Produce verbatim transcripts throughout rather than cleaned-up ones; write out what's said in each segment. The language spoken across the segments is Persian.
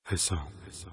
حسام.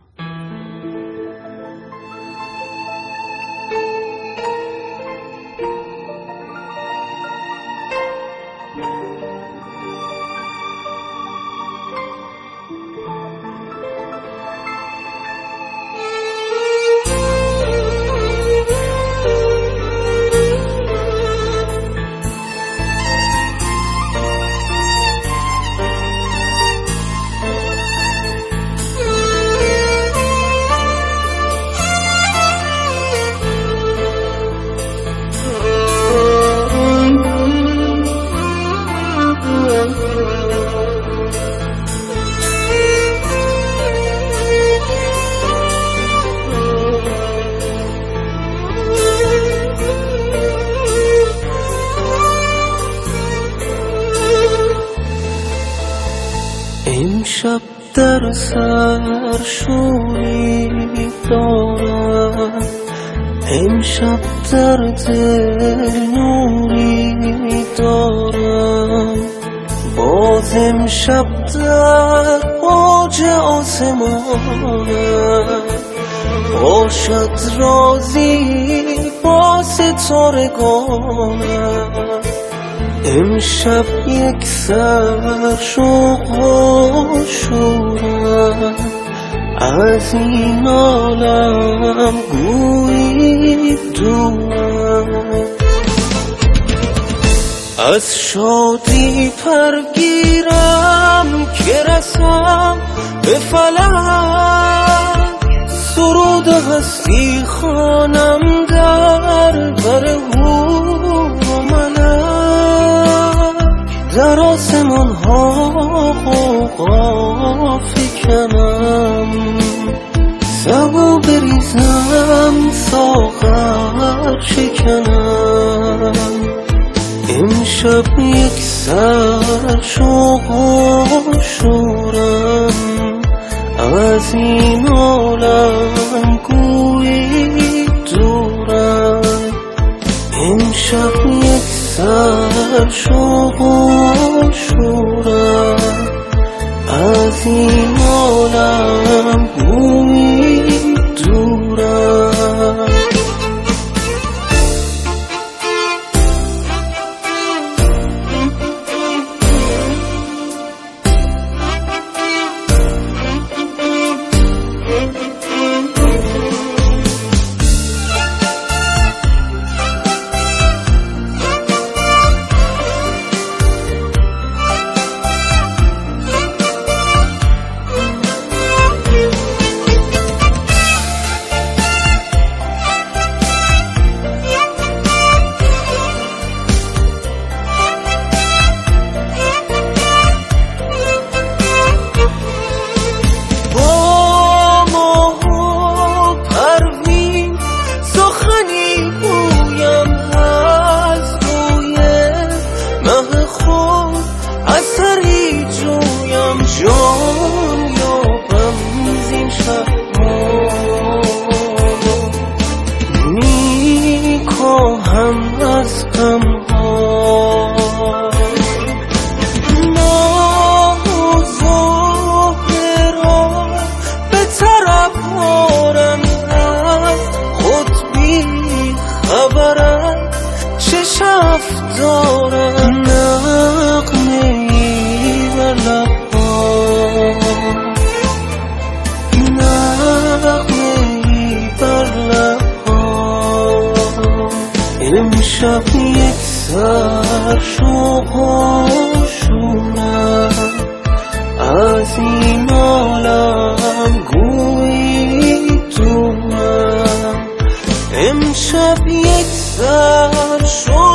امشب در سر شوری دارم، امشب در دل نوری دارم، باز امشب در اوج آسمانم باشد رازی با ستارگانم. امشب یک سر شوق و شورم از این عالم گویی دورم، از شادی پرگیرم که رسم به فلک، سرود هستی خوانم در بر حور و ملک، در آسمان ها غوغا فکنم، سبو بریزم ساغر شکنم. امشب یک سر شوق و شورم از این عالم گویی دورم، امشب یک سر شوق و شورم از این عالم گویی دورم. اثری جویم جان یابم زین شب می کاهم از غمها، ماه و ظاهرا به طرف آرم از خود بی خبرم، چشم دارم امشب یک سر شوق و شورم از این عالم گویی دورم، امشب یک سر شوق